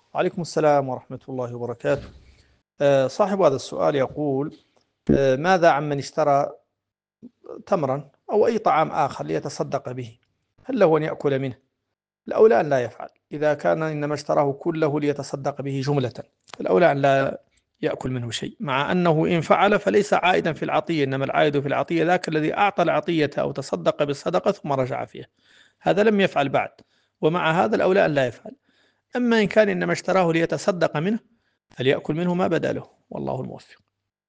وعليكم السلام ورحمة الله وبركاته. صاحب هذا السؤال يقول: ماذا عمن اشترى تمرا أو أي طعام آخر ليتصدق به؟ هل له أن يأكل منه؟ الأولى أن لا يفعل. إذا كان إنما اشتراه كله ليتصدق به جملة، الأولى أن لا يأكل منه شيء، مع أنه إن فعل فليس عائدا في العطية، إنما العائد في العطية ذاك الذي أعطى العطية أو تصدق بالصدقة ثم رجع فيها. هذا لم يفعل بعد، ومع هذا الأولى أن لا يفعل. أما إن كان إنما اشتراه ليتصدق منه فليأكل منه ما بدا له، والله الموفق.